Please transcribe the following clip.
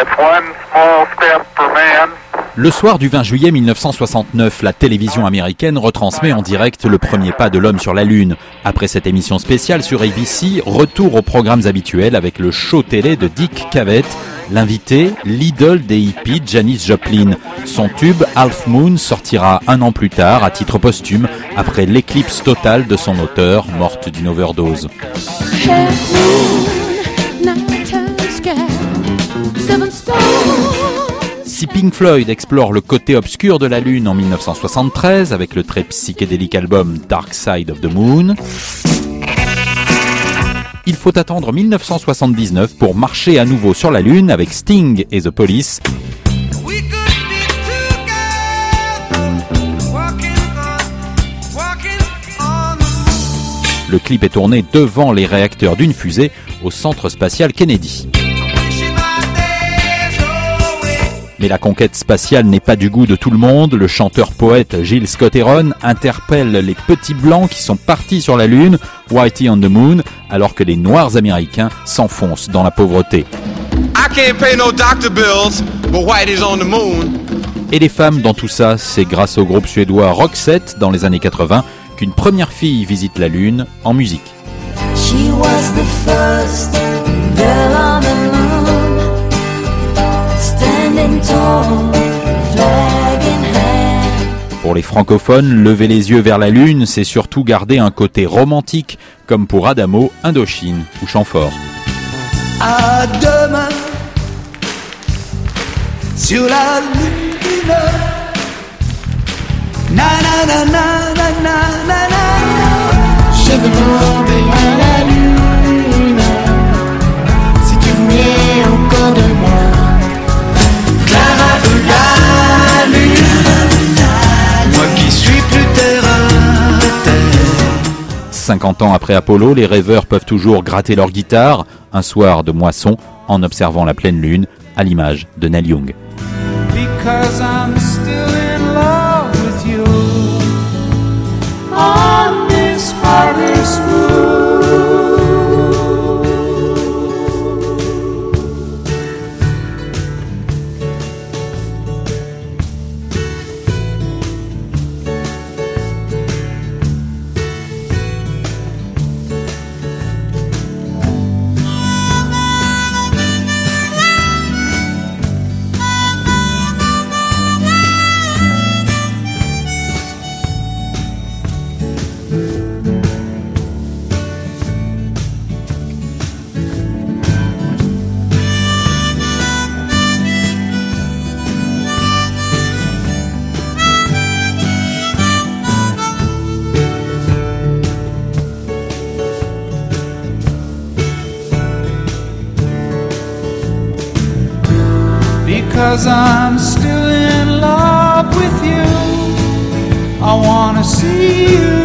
Le soir du 20 juillet 1969, la télévision américaine retransmet en direct le premier pas de l'homme sur la Lune. Après cette émission spéciale sur ABC, retour aux programmes habituels avec le show télé de Dick Cavett, l'invité, l'idole des hippies, Janis Joplin. Son tube Half Moon sortira un an plus tard à titre posthume après l'éclipse totale de son auteur, morte d'une overdose. Si Pink Floyd explore le côté obscur de la Lune en 1973 avec le très psychédélique album Dark Side of the Moon, il faut attendre 1979 pour marcher à nouveau sur la Lune avec Sting et The Police. Le clip est tourné devant les réacteurs d'une fusée au centre spatial Kennedy. Mais la conquête spatiale n'est pas du goût de tout le monde. Le chanteur-poète Gil Scott-Heron interpelle les petits blancs qui sont partis sur la Lune, Whitey on the Moon, alors que les noirs américains s'enfoncent dans la pauvreté. I can't pay no doctor bills, but Whitey's on the moon. Et les femmes dans tout ça, c'est grâce au groupe suédois Roxette dans les années 80 qu'une première fille visite la Lune en musique. She was the first girl on the moon, standing tall, flag in hand. Pour les francophones, lever les yeux vers la Lune, c'est surtout garder un côté romantique, comme pour Adamo, Indochine ou Chamfort. À demain, sur la Lune, na na na na na na na na. Je veux demander à la Lune si tu voulais encore de moi. Clara veut la Lune, moi qui suis plus terre à terre. 50 ans après Apollo, les rêveurs peuvent toujours gratter leur guitare, un soir de moisson, en observant la pleine lune, à l'image de Neil Young. Because I'm still in love with you on this harvest moon. Because I'm still in love with you, I wanna see you